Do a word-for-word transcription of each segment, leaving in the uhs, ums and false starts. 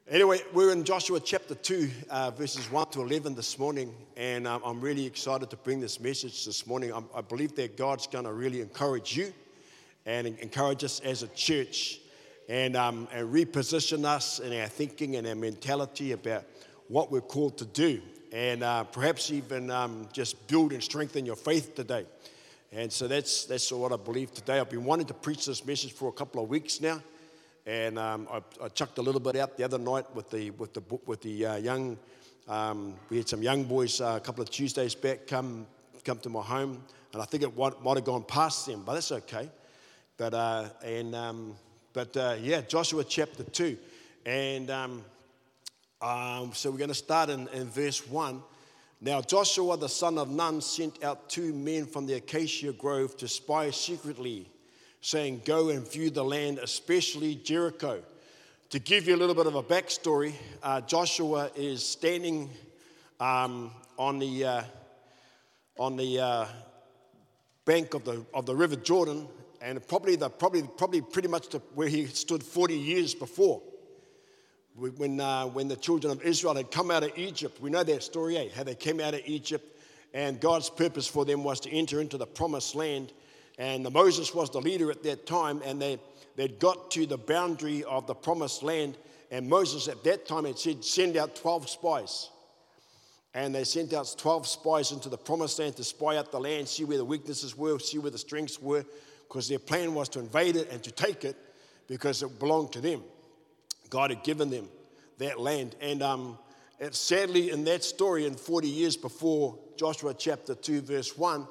Anyway, we're in Joshua chapter two, uh, verses one to eleven this morning, and um, I'm really excited to bring this message this morning. I'm, I believe that God's going to really encourage you and encourage us as a church and, um, and reposition us in our thinking and our mentality about what we're called to do, and uh, perhaps even um, just build and strengthen your faith today. And so that's, that's what I believe today. I've been wanting to preach this message for a couple of weeks now. And um, I, I chucked a little bit out the other night with the with the with the uh, young. Um, we had some young boys uh, a couple of Tuesdays back come come to my home, and I think it might, might have gone past them, but that's okay. But uh, and um, but uh, yeah, Joshua chapter two, and um, um, so we're going to start in, in verse one. Now Joshua the son of Nun sent out two men from the acacia grove to spy secretly, saying, "Go and view the land, especially Jericho." To give you a little bit of a backstory, uh, Joshua is standing um, on the uh, on the uh, bank of the of the River Jordan, and probably the probably probably pretty much the, where he stood forty years before, when uh, when the children of Israel had come out of Egypt. We know that story, eh? How they came out of Egypt, and God's purpose for them was to enter into the promised land. And Moses was the leader at that time, and they, they'd got to the boundary of the promised land, and Moses at that time had said, send out twelve spies. And they sent out twelve spies into the promised land to spy out the land, see where the weaknesses were, see where the strengths were, because their plan was to invade it and to take it because it belonged to them. God had given them that land. And um, it, sadly, in that story, in forty years before Joshua chapter two, verse one,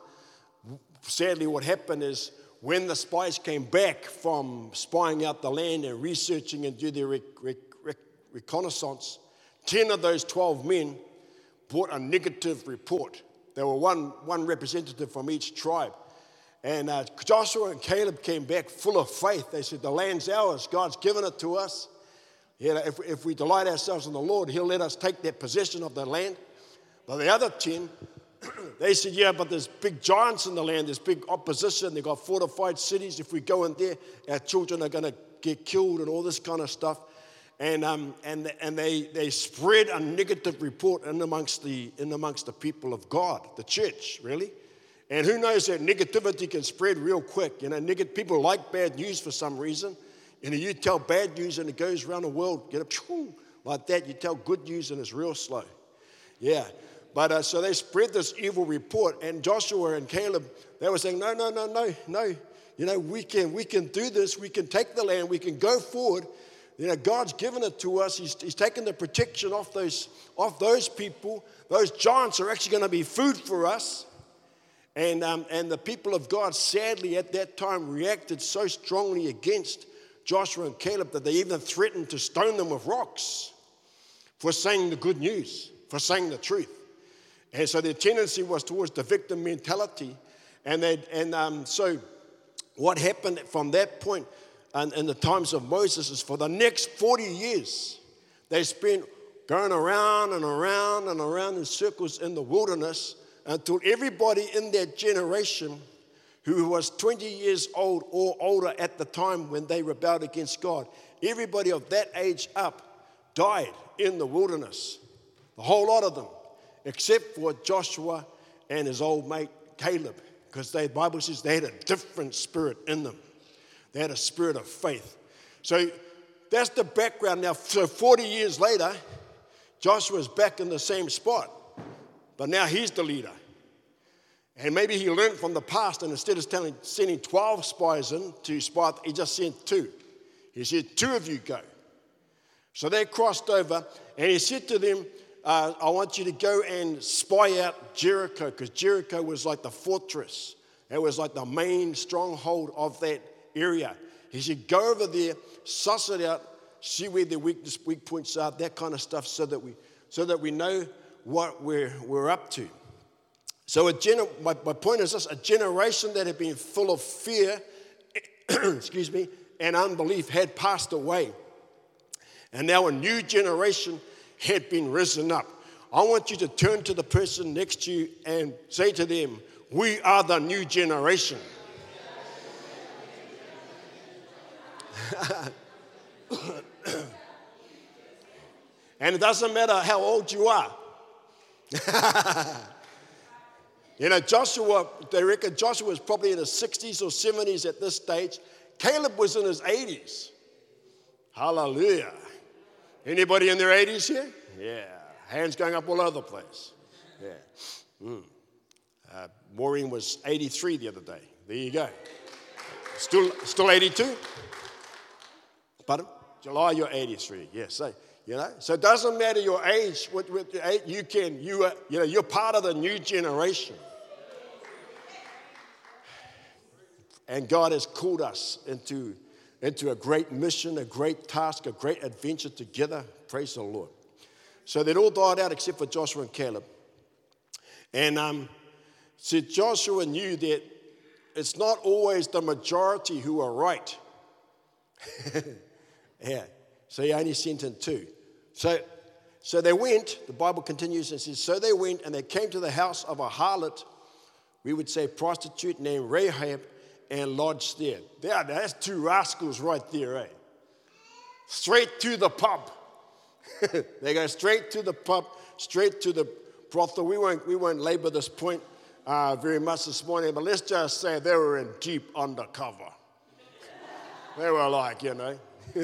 sadly, what happened is when the spies came back from spying out the land and researching and do their rec- rec- rec- reconnaissance, ten of those twelve men brought a negative report. There were one, one representative from each tribe. And uh, Joshua and Caleb came back full of faith. They said, the land's ours. God's given it to us. You know, if, if we delight ourselves in the Lord, he'll let us take that possession of the land. But the other ten, they said, yeah, but there's big giants in the land. There's big opposition. They've got fortified cities. If we go in there, our children are going to get killed and all this kind of stuff. And um, and and they they spread a negative report in amongst the in amongst the people of God, the church, really. And who knows that negativity can spread real quick. You know, neg- people like bad news for some reason. You know, you tell bad news and it goes around the world, get up like that. You tell good news and it's real slow. Yeah. But uh, so they spread this evil report, and Joshua and Caleb, they were saying, no, no, no, no, no. You know, we can we can do this. We can take the land. We can go forward. You know, God's given it to us. He's, he's taken the protection off those, off those people. Those giants are actually going to be food for us. And, um, and the people of God, sadly, at that time, reacted so strongly against Joshua and Caleb that they even threatened to stone them with rocks for saying the good news, for saying the truth. And so their tendency was towards the victim mentality. And they, and um, so what happened from that point and in the times of Moses is for the next forty years, they spent going around and around and around in circles in the wilderness until everybody in that generation who was twenty years old or older at the time when they rebelled against God, everybody of that age up died in the wilderness, the whole lot of them, except for Joshua and his old mate Caleb, because the Bible says they had a different spirit in them. They had a spirit of faith. So that's the background. Now, so forty years later, Joshua's back in the same spot, but now he's the leader. And maybe he learned from the past, and instead of telling, sending twelve spies in to spy, he just sent two. He said, two of you go. So they crossed over, and he said to them, Uh, I want you to go and spy out Jericho, because Jericho was like the fortress. It was like the main stronghold of that area. He said, go over there, suss it out, see where the weakness, weak points are, that kind of stuff, so that we so that we know what we're, we're up to. So a gener- my, my point is this, a generation that had been full of fear, excuse me, and unbelief had passed away. And now a new generation had been risen up. I want you to turn to the person next to you and say to them, we are the new generation. And it doesn't matter how old you are. You know, Joshua, they reckon Joshua was probably in his sixties or seventies at this stage. Caleb was in his eighties. Hallelujah. Anybody in their eighties here? Yeah. Hands going up all over the place. Yeah. Mm. Uh, Maureen was eighty-three the other day. There you go. Still, still eighty-two? Pardon? July, you're eighty-three. Yes. So, you know, so it doesn't matter your age. With, with your age you can, you, are, you know, you're part of the new generation. And God has called us into, into a great mission, a great task, a great adventure together. Praise the Lord. So they'd all died out except for Joshua and Caleb. And um, so Joshua knew that it's not always the majority who are right. Yeah. So he only sent in two. So, so they went, the Bible continues and says, so they went and they came to the house of a harlot, we would say prostitute named Rahab, and lodged there. There, that's two rascals right there, eh? Straight to the pub. They go straight to the pub, straight to the brothel. We won't, we won't labor this point uh, very much this morning, but let's just say they were in deep undercover. They were like, you know,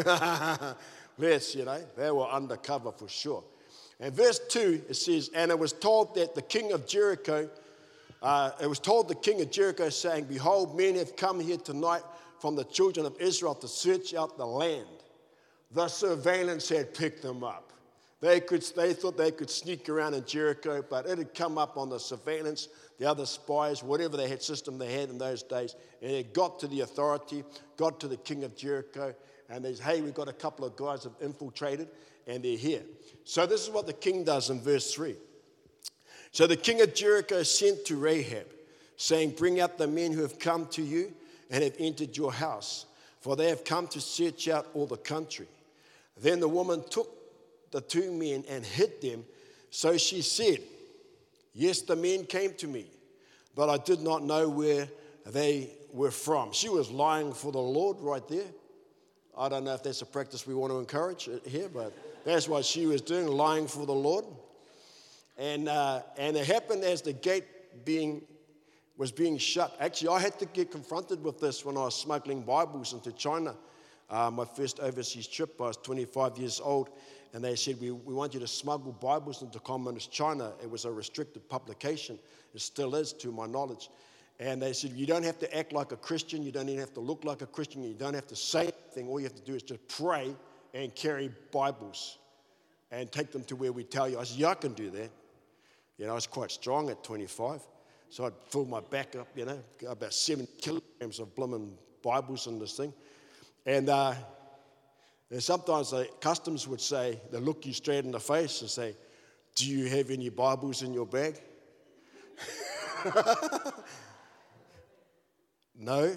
yes, you know, they were undercover for sure. And verse two, it says, and it was told that the king of Jericho, uh, it was told the king of Jericho, saying, behold, men have come here tonight from the children of Israel to search out the land. The surveillance had picked them up. They could, they thought they could sneak around in Jericho, but it had come up on the surveillance, the other spies, whatever they had system they had in those days, and it got to the authority, got to the king of Jericho, and they said, hey, we've got a couple of guys that have infiltrated, and they're here. So this is what the king does in verse three. So the king of Jericho sent to Rahab, saying, bring out the men who have come to you and have entered your house, for they have come to search out all the country. Then the woman took the two men and hid them. So she said, yes, the men came to me, but I did not know where they were from. She was lying for the Lord right there. I don't know if that's a practice we want to encourage here, but that's what she was doing, lying for the Lord. And uh, and it happened as the gate being was being shut. Actually, I had to get confronted with this when I was smuggling Bibles into China. Uh, my first overseas trip, I was twenty-five years old, and they said, we, we want you to smuggle Bibles into communist China. It was a restricted publication. It still is, to my knowledge. And they said, you don't have to act like a Christian. You don't even have to look like a Christian. You don't have to say anything. All you have to do is just pray and carry Bibles and take them to where we tell you. I said, yeah, I can do that. You know, I was quite strong at twenty-five. So I'd fill my back up, you know, about seven kilograms of blooming Bibles in this thing. And, uh, and sometimes the customs would say, they look you straight in the face and say, do you have any Bibles in your bag? No.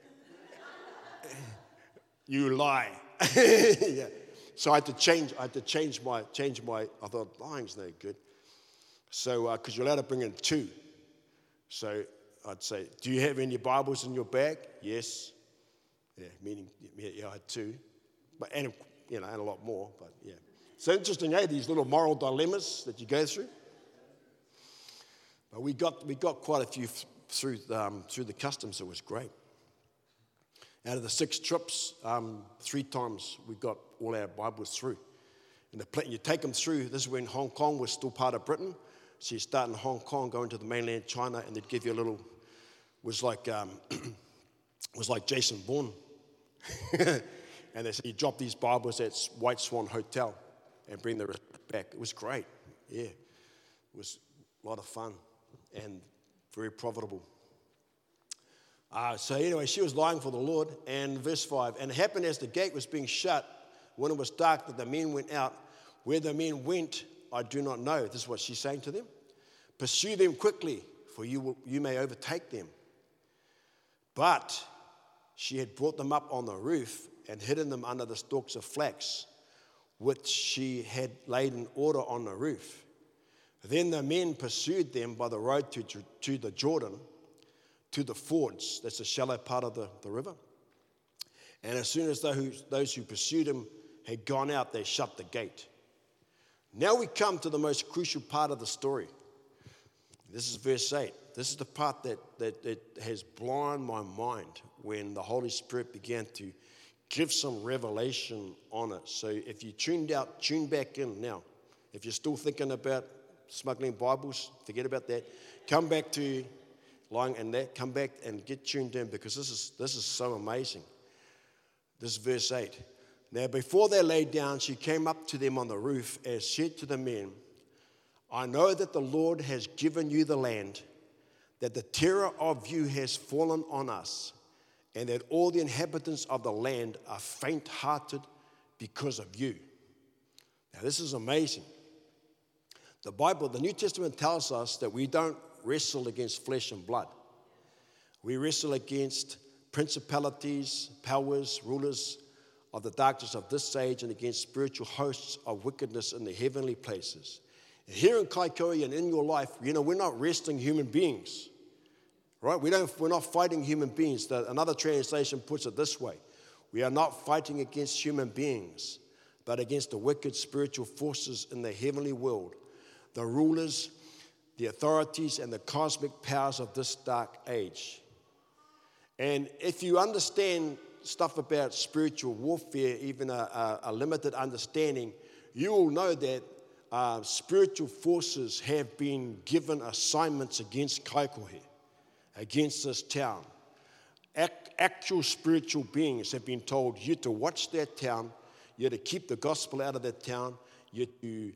You lie. Yeah. So I had to change. I had to change my change my. I thought lying's no good. So because uh, you're allowed to bring in two. So I'd say, do you have any Bibles in your bag? Yes. Yeah, meaning yeah, yeah I had two, but and you know and a lot more. But yeah, so interesting, eh? These little moral dilemmas that you go through. But we got we got quite a few f- through um, through the customs. It was great. Out of the six trips, um, three times we got all our Bibles through. And the pla- you take them through. This is when Hong Kong was still part of Britain. So you start in Hong Kong, go into the mainland China, and they'd give you a little. Was like um, was like Jason Bourne. And they said you drop these Bibles at White Swan Hotel and bring the rest back. It was great. Yeah, it was a lot of fun and very profitable. Uh, so anyway, she was lying for the Lord. And verse five, and it happened as the gate was being shut, when it was dark, that the men went out. Where the men went, I do not know. This is what she's saying to them. Pursue them quickly, for you will, you may overtake them. But she had brought them up on the roof and hidden them under the stalks of flax, which she had laid in order on the roof. Then the men pursued them by the road to, to the Jordan, to the fords, that's the shallow part of the, the river. And as soon as those who, those who pursued him had gone out, they shut the gate. Now we come to the most crucial part of the story. This is verse eight. This is the part that, that, that has blown my mind when the Holy Spirit began to give some revelation on it. So if you tuned out, tune back in now. If you're still thinking about smuggling Bibles, forget about that. Come back to lying and that. Come back and get tuned in, because this is this is so amazing. This is verse eight. Now before they lay down, she came up to them on the roof and said to the men, I know that the Lord has given you the land, that the terror of you has fallen on us, and that all the inhabitants of the land are faint-hearted because of you. Now this is amazing. The Bible, the New Testament tells us that we don't wrestle against flesh and blood. We wrestle against principalities, powers, rulers of the darkness of this age, and against spiritual hosts of wickedness in the heavenly places. And here in Kaikoura and in your life, you know, we're not wrestling human beings, right? We don't, we're not fighting human beings. The, another translation puts it this way. We are not fighting against human beings, but against the wicked spiritual forces in the heavenly world, the rulers, the authorities, and the cosmic powers of this dark age. And if you understand stuff about spiritual warfare, even a, a, a limited understanding, you will know that uh, spiritual forces have been given assignments against Kaikohe, against this town. Ac- actual spiritual beings have been told, you're to watch that town, you're to keep the gospel out of that town, you're to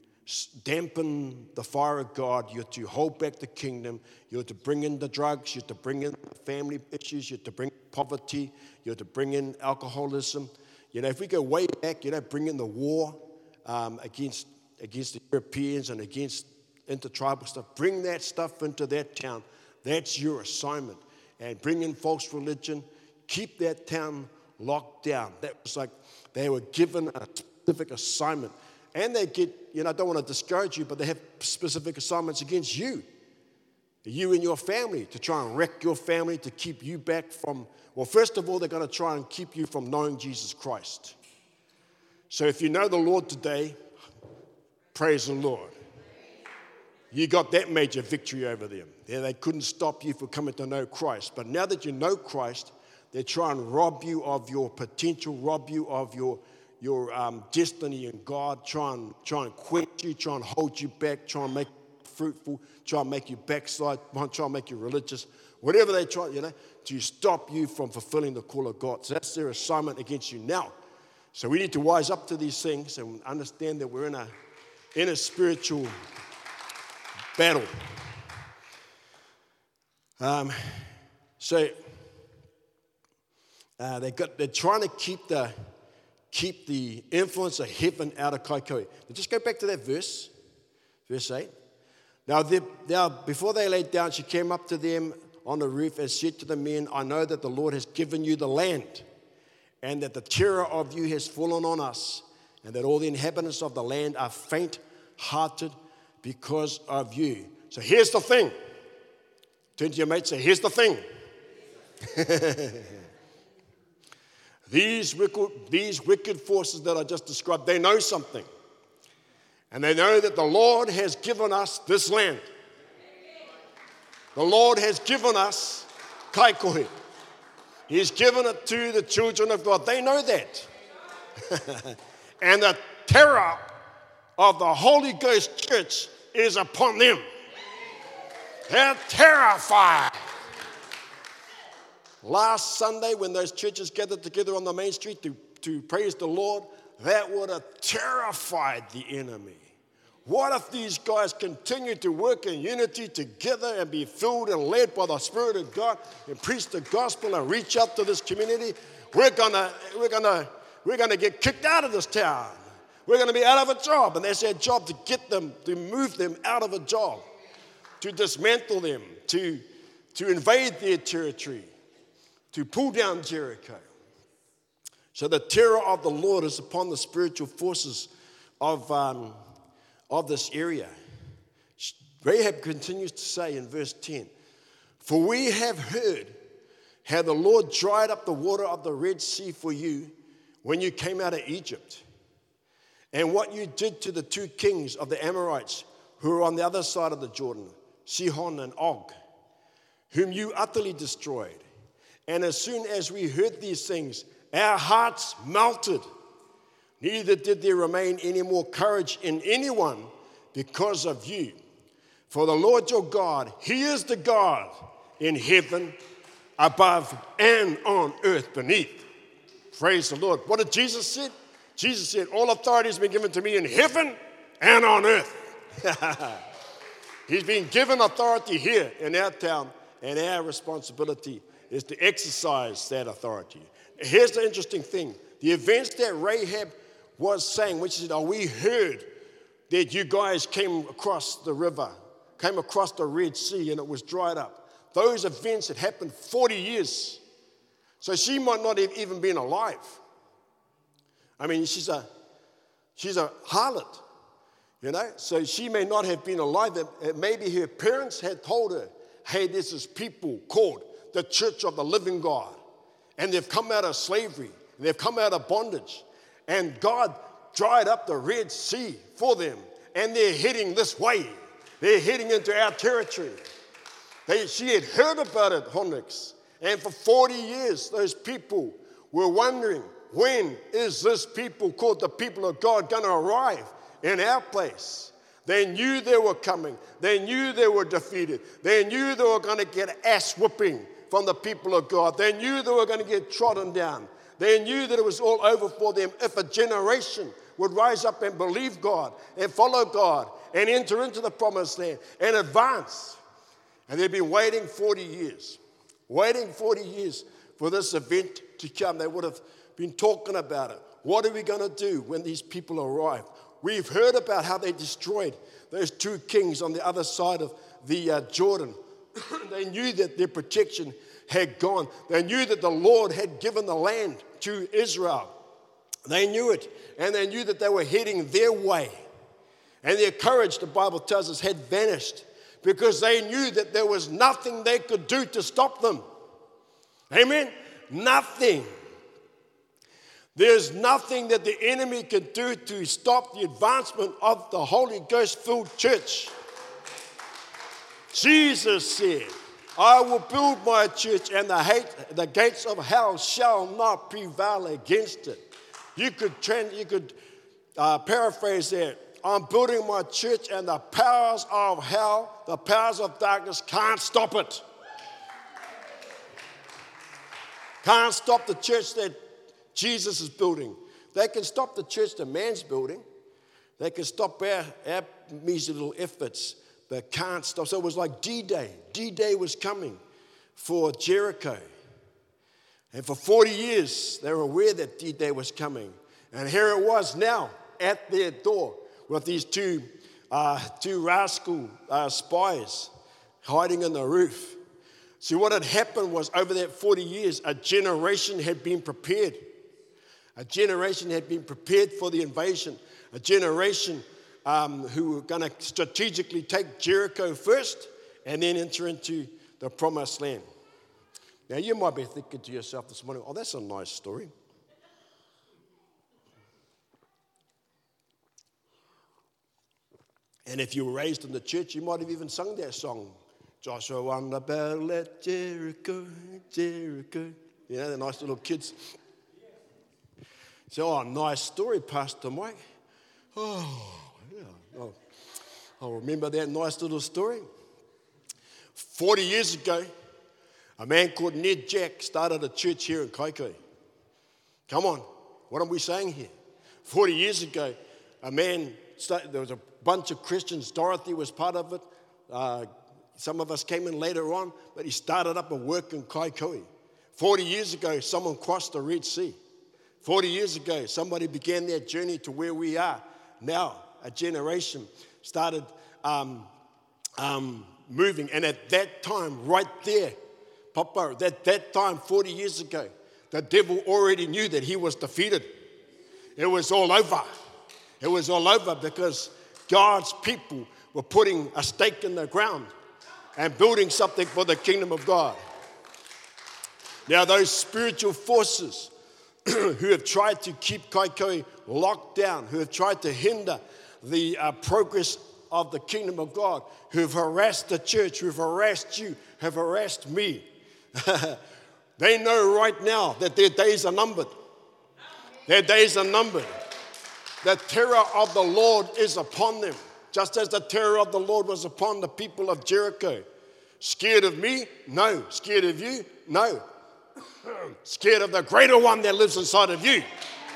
dampen the fire of God, you're to hold back the kingdom, you're to bring in the drugs, you're to bring in family issues, you're to bring poverty, you're to bring in alcoholism. You know, if we go way back, you know, bring in the war um, against, against the Europeans and against intertribal stuff. Bring that stuff into that town. That's your assignment. And bring in false religion. Keep that town locked down. That was like they were given a specific assignment. And they get, you know, I don't want to discourage you, but they have specific assignments against you. You and your family, to try and wreck your family, to keep you back from, well, first of all, they're going to try and keep you from knowing Jesus Christ. So if you know the Lord today, praise the Lord. You got that major victory over them. Yeah, they couldn't stop you from coming to know Christ. But now that you know Christ, they try and rob you of your potential, rob you of your your um, destiny in God, try and, try and quench you, try and hold you back, try and make you fruitful, try and make you backslide, try and make you religious, whatever they try, you know, to stop you from fulfilling the call of God. So that's their assignment against you now. So we need to wise up to these things and understand that we're in a, in a spiritual battle. Um, so uh, they got, they're trying to keep the keep the influence of heaven out of Kaikoura. Just go back to that verse, verse eight. Now, they, now, before they laid down, she came up to them on the roof and said to the men, I know that the Lord has given you the land, and that the terror of you has fallen on us, and that all the inhabitants of the land are faint-hearted because of you. So here's the thing. Turn to your mate and say, here's the thing. These wicked, these wicked forces that I just described, they know something. And they know that the Lord has given us this land. The Lord has given us Kaikohe. He's given it to the children of God. They know that. And the terror of the Holy Ghost Church is upon them. They're terrified. Last Sunday, when those churches gathered together on the main street to, to praise the Lord, that would have terrified the enemy. What if these guys continue to work in unity together and be filled and led by the Spirit of God and preach the gospel and reach out to this community? We're gonna, we're gonna, we're gonna get kicked out of this town. We're gonna be out of a job, and that's their job, to get them, to move them out of a job, to dismantle them, to, to invade their territory, to pull down Jericho. So the terror of the Lord is upon the spiritual forces of, um, of this area. Rahab continues to say in verse ten, for we have heard how the Lord dried up the water of the Red Sea for you when you came out of Egypt, and what you did to the two kings of the Amorites who were on the other side of the Jordan, Sihon and Og, whom you utterly destroyed. And as soon as we heard these things, our hearts melted. Neither did there remain any more courage in anyone because of you. For the Lord your God, He is the God in heaven above and on earth beneath. Praise the Lord. What did Jesus say? Jesus said, all authority has been given to me in heaven and on earth. He's been given authority here in our town, and our responsibility is to exercise that authority. Here's the interesting thing. The events that Rahab was saying, when she said, oh, we heard that you guys came across the river, came across the Red Sea, and it was dried up. Those events had happened forty years. So she might not have even been alive. I mean, she's a, she's a harlot, you know, so she may not have been alive. Maybe her parents had told her, hey, there's this people called the Church of the Living God, and they've come out of slavery, and they've come out of bondage, and God dried up the Red Sea for them, and they're heading this way. They're heading into our territory. They, she had heard about it, Honix, and for forty years, those people were wondering, when is this people called the people of God going to arrive in our place? They knew they were coming. They knew they were defeated. They knew they were going to get ass whooping from the people of God. They knew they were going to get trodden down. They knew that it was all over for them if a generation would rise up and believe God and follow God and enter into the promised land and advance. And they'd been waiting forty years, waiting forty years for this event to come. They would have been talking about it. What are we going to do when these people arrive? We've heard about how they destroyed those two kings on the other side of the uh, Jordan. They knew that their protection had gone. They knew that the Lord had given the land to Israel. They knew it, and they knew that they were heading their way. And their courage, the Bible tells us, had vanished because they knew that there was nothing they could do to stop them. Amen? Nothing. There's nothing that the enemy can do to stop the advancement of the Holy Ghost-filled church. Jesus said, I will build my church, and the, hate, the gates of hell shall not prevail against it. You could, trend, you could uh, paraphrase that. I'm building my church, and the powers of hell, the powers of darkness can't stop it. Can't stop the church that Jesus is building. They can stop the church that man's building. They can stop our, our measly little efforts, but can't stop. So it was like D-Day. D-Day was coming for Jericho. And for forty years, they were aware that D-Day was coming. And here it was now at their door with these two, uh, two rascal uh, spies hiding in the roof. See, what had happened was over that forty years, a generation had been prepared. A generation had been prepared for the invasion. A generation um, who were going to strategically take Jericho first and then enter into the promised land. Now, you might be thinking to yourself this morning, oh, that's a nice story. And if you were raised in the church, you might have even sung that song. Joshua won the battle at Jericho, Jericho. You know, the nice little kids. So, oh, nice story, Pastor Mike. Oh, yeah. I'll, I'll remember that nice little story. forty years ago, a man called Ned Jack started a church here in Kaikoai. Come on, what are we saying here? forty years ago, a man, started, there was a bunch of Christians. Dorothy was part of it. Uh, some of us came in later on, but he started up a work in Kaikoai. forty years ago, someone crossed the Red Sea. forty years ago, somebody began their journey to where we are. Now, a generation started um, um, moving. And at that time, right there, Papa, at that time, forty years ago, the devil already knew that he was defeated. It was all over. It was all over because God's people were putting a stake in the ground and building something for the kingdom of God. Now, those spiritual forces who have tried to keep Kaikoui locked down, who have tried to hinder the uh, progress of the kingdom of God, who have harassed the church, who have harassed you, have harassed me. They know right now that their days are numbered. Their days are numbered. The terror of the Lord is upon them, just as the terror of the Lord was upon the people of Jericho. Scared of me? No. Scared of you? No. Scared of the greater one that lives inside of you.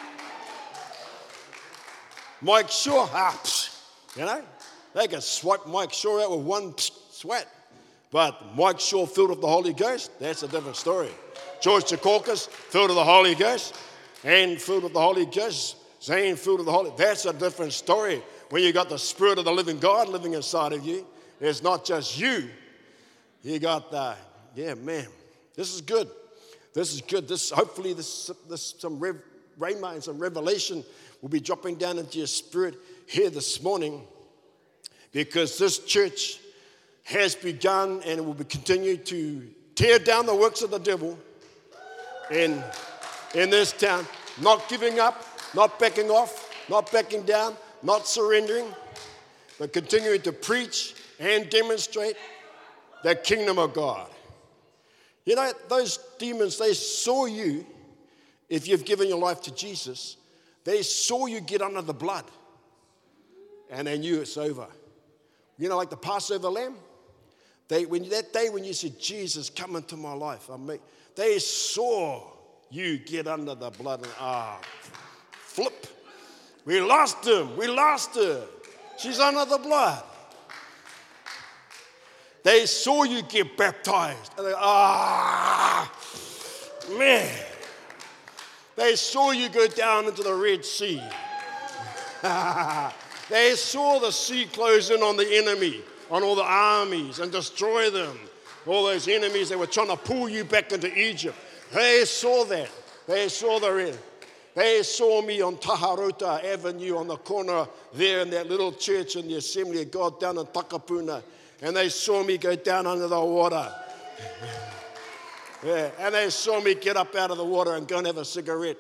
Mike Shaw, ah, psh, you know, they can swipe Mike Shaw out with one psh, sweat. But Mike Shaw filled with the Holy Ghost, that's a different story. George Secaucus filled with the Holy Ghost, and filled with the Holy Ghost, Zane filled with the Holy, that's a different story. When you got the Spirit of the living God living inside of you, it's not just you. You got the, yeah, man, this is good. This is good. This hopefully this, this some rev, rhema and some revelation will be dropping down into your spirit here this morning, because this church has begun and will be continue to tear down the works of the devil in, in this town, not giving up, not backing off, not backing down, not surrendering, but continuing to preach and demonstrate the kingdom of God. You know, those demons, they saw you, if you've given your life to Jesus, they saw you get under the blood, and they knew it's over. You know, like the Passover lamb, they, when that day when you said, Jesus, come into my life, I mean, they saw you get under the blood, and ah, flip. We lost him, we lost her. She's under the blood. They saw you get baptized. And they, ah, man. They saw you go down into the Red Sea. They saw the sea close in on the enemy, on all the armies, and destroy them. All those enemies that were trying to pull you back into Egypt. They saw that. They saw the red. They saw me on Taharota Avenue on the corner there in that little church in the Assembly of God down in Takapuna. And they saw me go down under the water. Yeah, and they saw me get up out of the water and go and have a cigarette.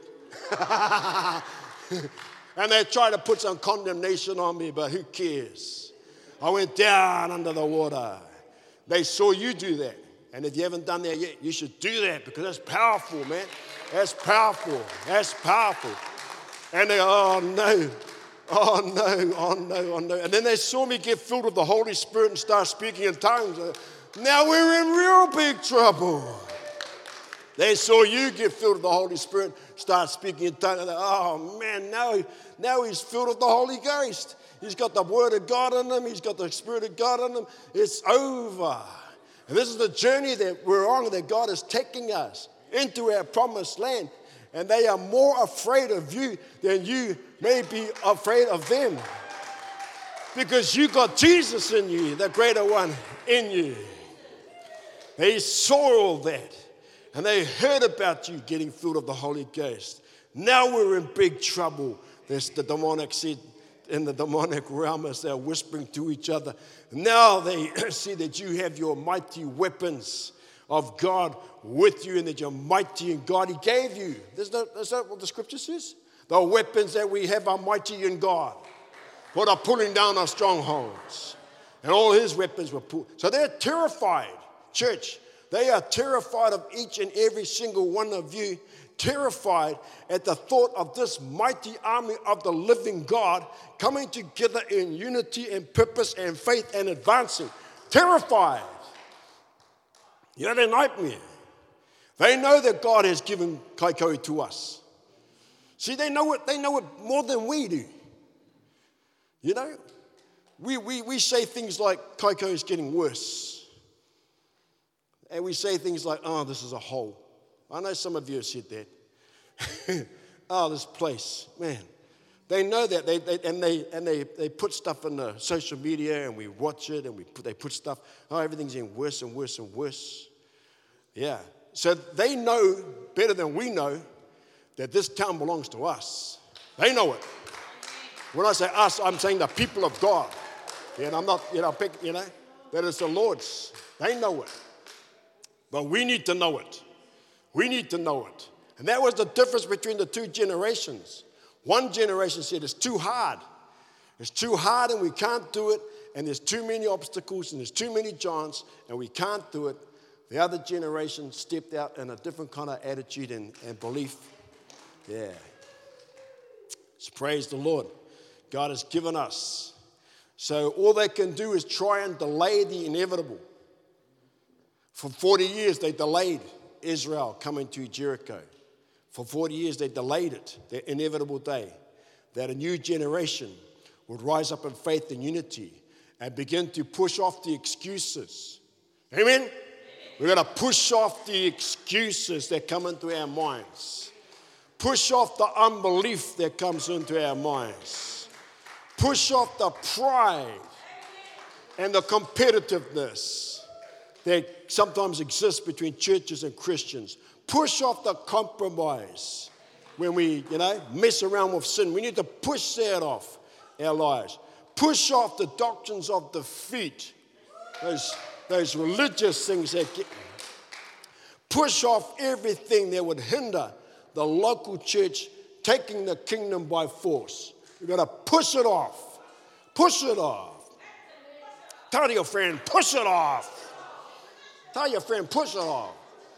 And they tried to put some condemnation on me, but who cares? I went down under the water. They saw you do that. And if you haven't done that yet, you should do that, because that's powerful, man. That's powerful. That's powerful. And they, oh no. Oh no, oh no, oh no. And then they saw me get filled with the Holy Spirit and start speaking in tongues. Now we're in real big trouble. They saw you get filled with the Holy Spirit, start speaking in tongues. And they, oh man, now, now he's filled with the Holy Ghost. He's got the Word of God in him. He's got the Spirit of God in him. It's over. And this is the journey that we're on, that God is taking us into our promised land. And they are more afraid of you than you may be afraid of them. Because you got Jesus in you, the greater one in you. They saw all that. And they heard about you getting filled with the Holy Ghost. Now we're in big trouble. There's the demonic said in the demonic realm as they're whispering to each other. Now they see that you have your mighty weapons of God with you, and that you're mighty in God. He gave you. Is that, is that what the scripture says? The weapons that we have are mighty in God. What are pulling down our strongholds. And all his weapons were pulled. So they're terrified, church. They are terrified of each and every single one of you. Terrified at the thought of this mighty army of the living God coming together in unity and purpose and faith and advancing. Terrified. You know, they're nightmare. They know that God has given Kaikoui to us. See, they know it, they know it more than we do. You know, we, we, we say things like Kaikoui is getting worse. And we say things like, oh, this is a hole. I know some of you have said that. Oh, this place, man. They know that, they, they, and, they, and they, they put stuff on the social media, and we watch it, and we put, they put stuff, oh, everything's getting worse and worse and worse. Yeah. So they know better than we know that this town belongs to us. They know it. When I say us, I'm saying the people of God. And I'm not, you know, pick, you know, that it's the Lord's. They know it. But we need to know it. We need to know it. And that was the difference between the two generations. One generation said, it's too hard. It's too hard and we can't do it. And there's too many obstacles and there's too many giants and we can't do it. The other generation stepped out in a different kind of attitude and, and belief. Yeah. So praise the Lord. God has given us. So all they can do is try and delay the inevitable. For forty years, they delayed Israel coming to Jericho. For forty years, they delayed it, the inevitable day, that a new generation would rise up in faith and unity and begin to push off the excuses. Amen? We've got to push off the excuses that come into our minds. Push off the unbelief that comes into our minds. Push off the pride and the competitiveness that sometimes exists between churches and Christians. Push off the compromise when we, you know, mess around with sin. We need to push that off our lives. Push off the doctrines of defeat, those, those religious things that get. Push off everything that would hinder the local church taking the kingdom by force. We've got to push it off. Push it off. Tell your friend, push it off. Tell your friend, push it off.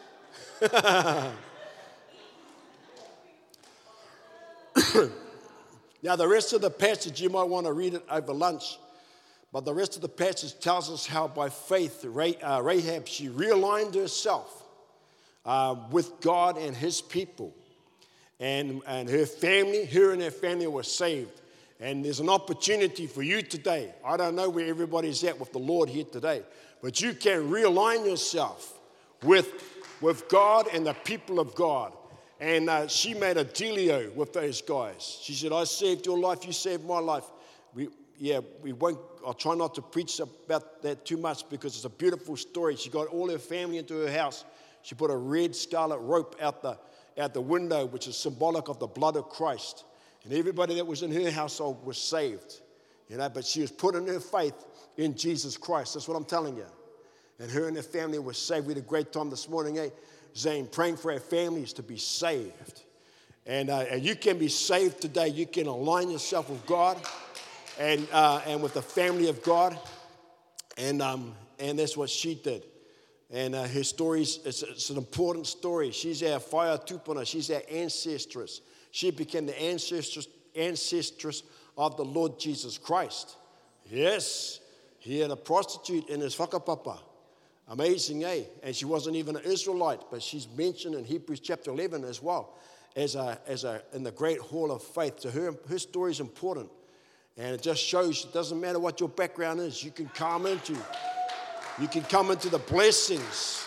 Now, the rest of the passage, you might want to read it over lunch, but the rest of the passage tells us how by faith Rahab, she realigned herself uh, with God and his people. And, and her family, her and her family were saved. And there's an opportunity for you today. I don't know where everybody's at with the Lord here today, but you can realign yourself with, with God and the people of God. And uh, she made a dealio with those guys. She said, I saved your life, you saved my life. We, yeah, we won't, I'll try not to preach about that too much because it's a beautiful story. She got all her family into her house. She put a red scarlet rope out the, out the window, which is symbolic of the blood of Christ. And everybody that was in her household was saved. You know, but she was putting her faith in Jesus Christ. That's what I'm telling you. And her and her family were saved. We had a great time this morning, eh? Zane, praying for our families to be saved. And, uh, and you can be saved today. You can align yourself with God and, uh, and with the family of God. And, um, and that's what she did. And uh, her story is it's, it's an important story. She's our fire tupuna. She's our ancestress. She became the ancestress, ancestress of the Lord Jesus Christ. Yes, he had a prostitute in his whakapapa. Amazing, eh? And she wasn't even an Israelite, but she's mentioned in Hebrews chapter eleven as well as a, as a, in the great hall of faith. So her, her story is important. And it just shows it doesn't matter what your background is. You can come into, you can come into the blessings.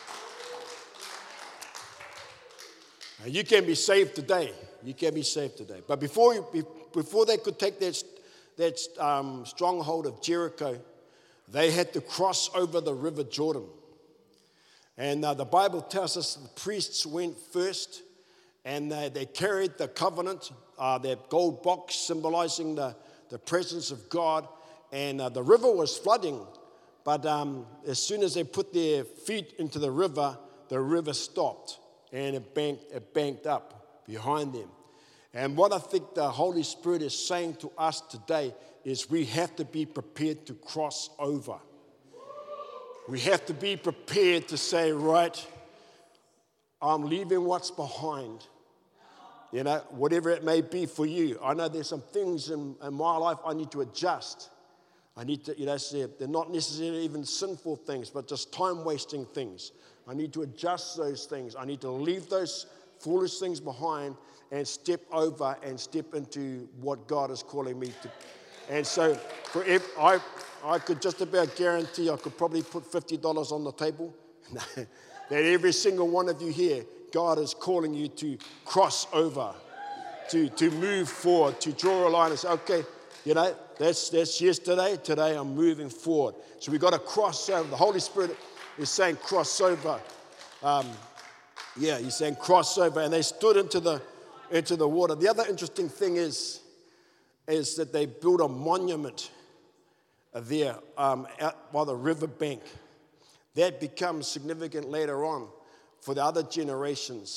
And you can be saved today. You can be saved today. But before, you, before they could take that, that um, stronghold of Jericho, they had to cross over the river Jordan. And uh, the Bible tells us the priests went first, and uh, they carried the covenant, uh, their gold box symbolizing the, the presence of God. And uh, the river was flooding, but um, as soon as they put their feet into the river, the river stopped, and it banked, it banked up behind them. And what I think the Holy Spirit is saying to us today is we have to be prepared to cross over. We have to be prepared to say, right, I'm leaving what's behind. You know, whatever it may be for you. I know there's some things in, in my life I need to adjust. I need to, you know, they're not necessarily even sinful things, but just time-wasting things. I need to adjust those things. I need to leave those foolish things behind and step over and step into what God is calling me to. And so for every, I, I could just about guarantee I could probably put fifty dollars on the table that every single one of you here, God is calling you to cross over, to, to move forward, to draw a line and say, okay, you know, that's, that's yesterday. Today I'm moving forward. So we've got to cross over. The Holy Spirit is saying cross over. Um, yeah, he's saying cross over. And they stood into the, into the water. The other interesting thing is, is that they built a monument there um, out by the river bank. That becomes significant later on for the other generations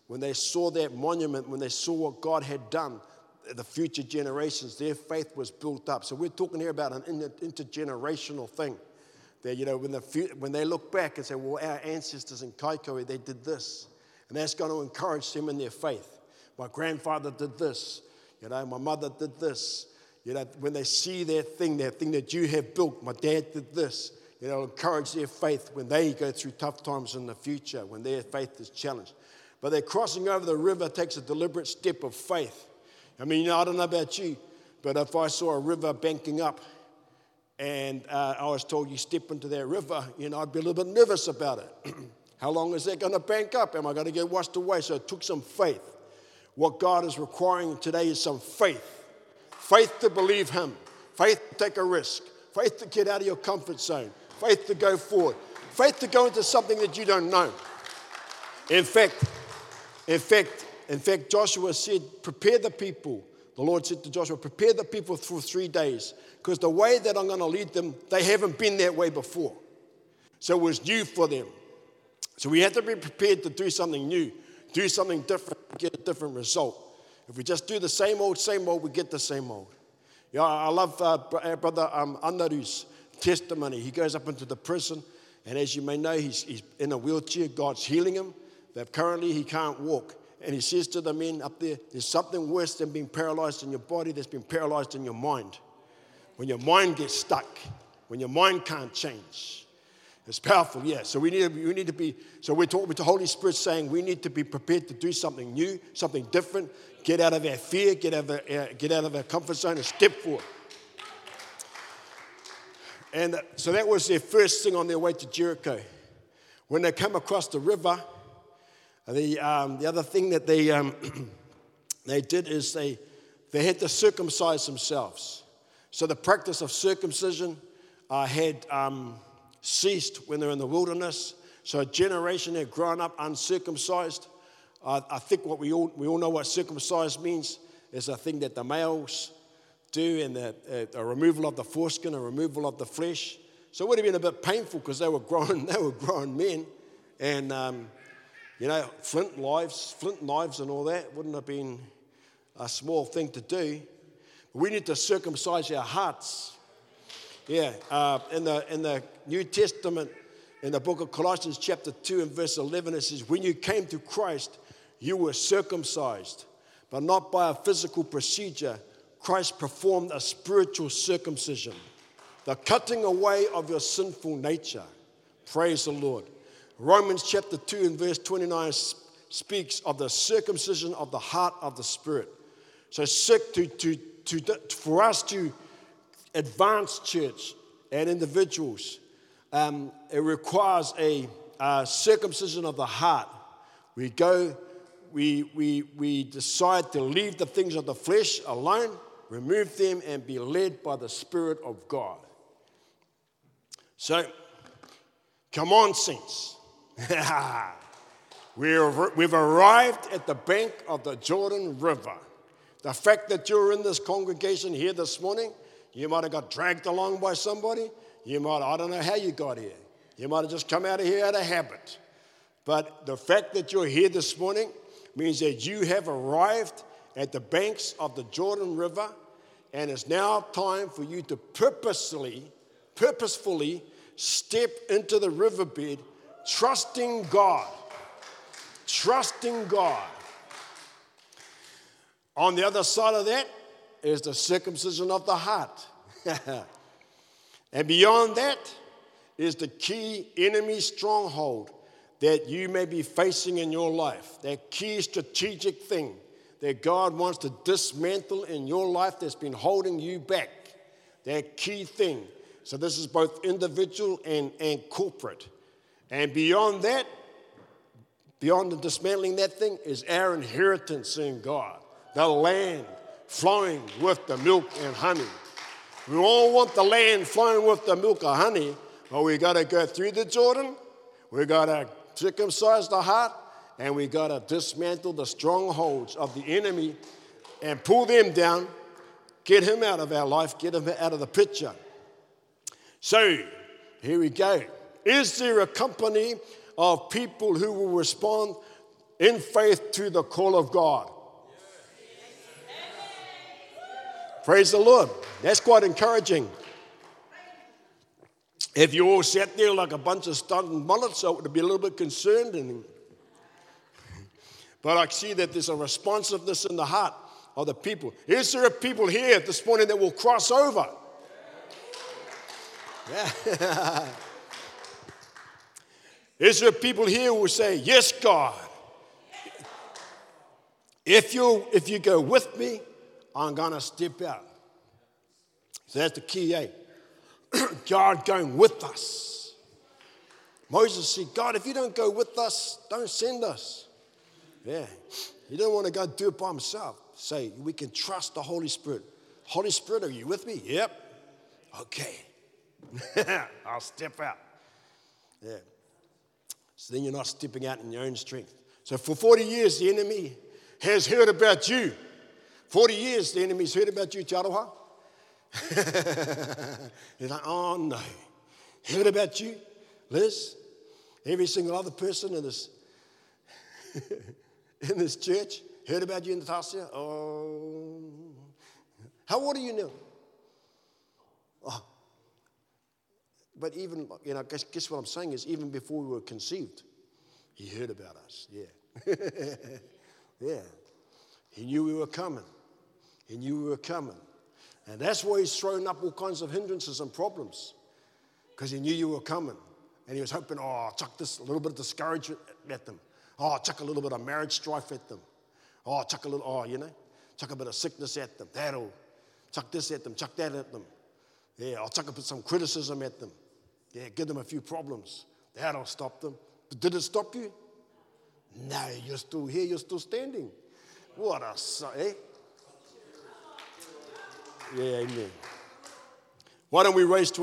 when they saw that monument, when they saw what God had done, the future generations, their faith was built up. So we're talking here about an intergenerational thing. That, you know, when, the, when they look back and say, well, our ancestors in Kaikohe, they did this. And that's going to encourage them in their faith. My grandfather did this. You know, my mother did this. You know, when they see that thing, that thing that you have built, my dad did this. You know, it'll encourage their faith when they go through tough times in the future, when their faith is challenged. But they're crossing over the river takes a deliberate step of faith. I mean, you know, I don't know about you, but if I saw a river banking up and uh, I was told you step into that river, you know, I'd be a little bit nervous about it. How long is that going to bank up? Am I going to get washed away? So it took some faith. What God is requiring today is some faith. Faith to believe Him. Faith to take a risk. Faith to get out of your comfort zone. Faith to go forward. Faith to go into something that you don't know. In fact, in fact, in fact, Joshua said, prepare the people. The Lord said to Joshua, prepare the people for three days. Because the way that I'm going to lead them, they haven't been that way before. So it was new for them. So we have to be prepared to do something new, do something different, get a different result. If we just do the same old, same old, we get the same old. Yeah, I love uh, Brother um, Anaru's testimony. He goes up into the prison, and as you may know, he's, he's in a wheelchair. God's healing him. That currently he can't walk. And he says to the men up there, there's something worse than being paralyzed in your body that's been paralyzed in your mind. When your mind gets stuck, when your mind can't change. It's powerful, yeah. So we need to, we need to be, so we're talking with the Holy Spirit saying we need to be prepared to do something new, something different, get out of our fear, get out of our, uh, get out of our comfort zone and step forward. And uh, so that was their first thing on their way to Jericho. When they come across the river, the um, the other thing that they um, they did is they they had to circumcise themselves. So the practice of circumcision uh, had um, ceased when they're in the wilderness. So a generation had grown up uncircumcised. Uh, I think what we all we all know what circumcised means is a thing that the males do, and the uh, a removal of the foreskin, a removal of the flesh. So it would have been a bit painful because they were grown they were grown men, and um, you know flint knives, flint knives, and all that wouldn't have been a small thing to do. We need to circumcise our hearts. Yeah, uh, in the in the New Testament, in the book of Colossians chapter two and verse eleven, it says, when you came to Christ, you were circumcised, but not by a physical procedure. Christ performed a spiritual circumcision, the cutting away of your sinful nature. Praise the Lord. Romans chapter two and verse twenty-nine speaks of the circumcision of the heart of the Spirit. So to, to, to, for us to advance church and individuals, um, it requires a uh, circumcision of the heart. We go, we, we, we decide to leave the things of the flesh alone, remove them, and be led by the Spirit of God. So, come on, saints. We're, we've arrived at the bank of the Jordan River. The fact that you're in this congregation here this morning, you might have got dragged along by somebody. You might, I don't know how you got here. You might have just come out of here out of habit. But the fact that you're here this morning means that you have arrived at the banks of the Jordan River, and it's now time for you to purposely, purposefully step into the riverbed, trusting God. Trusting God. On the other side of that is the circumcision of the heart. And beyond that is the key enemy stronghold that you may be facing in your life. That key strategic thing that God wants to dismantle in your life that's been holding you back. That key thing. So this is both individual and, and corporate. And beyond that, beyond the dismantling that thing, is our inheritance in God. The land flowing with the milk and honey. We all want the land flowing with the milk and honey, but we got to go through the Jordan. We got to circumcise the heart, and we got to dismantle the strongholds of the enemy and pull them down, get him out of our life, get him out of the picture. So, here we go. Is there a company of people who will respond in faith to the call of God. Praise the Lord. That's quite encouraging. If you all sat there like a bunch of stunted mullets, I would be a little bit concerned. And, but I see that there's a responsiveness in the heart of the people. Is there people here this morning that will cross over? Yeah. Is there people here who will say, yes, God, if you, if you go with me, I'm going to step out. So that's the key, eh? God going with us. Moses said, God, if you don't go with us, don't send us. Yeah. He didn't want to go do it by himself. Say, we can trust the Holy Spirit. Holy Spirit, are you with me? Yep. Okay. I'll step out. Yeah. So then you're not stepping out in your own strength. So for forty years, the enemy has heard about you. forty years, the enemy's heard about you, Charoha. He's like, oh no. Heard about you, Liz? Every single other person in this in this church heard about you in Natasha. Oh, how old are you now? Oh. But even, you know, guess, guess what I'm saying is even before we were conceived, he heard about us. Yeah. Yeah. He knew we were coming. He knew we were coming. And that's why he's thrown up all kinds of hindrances and problems. Because he knew you were coming. And he was hoping, oh, chuck this a little bit of discouragement at them. Oh, chuck a little bit of marriage strife at them. Oh, chuck a little, oh, you know, chuck a bit of sickness at them. That'll, chuck this at them, chuck that at them. Yeah, I'll chuck a bit some criticism at them. Yeah, give them a few problems. That'll stop them. But did it stop you? No, you're still here, you're still standing. What a sight, eh? Yeah, amen. Why don't we raise to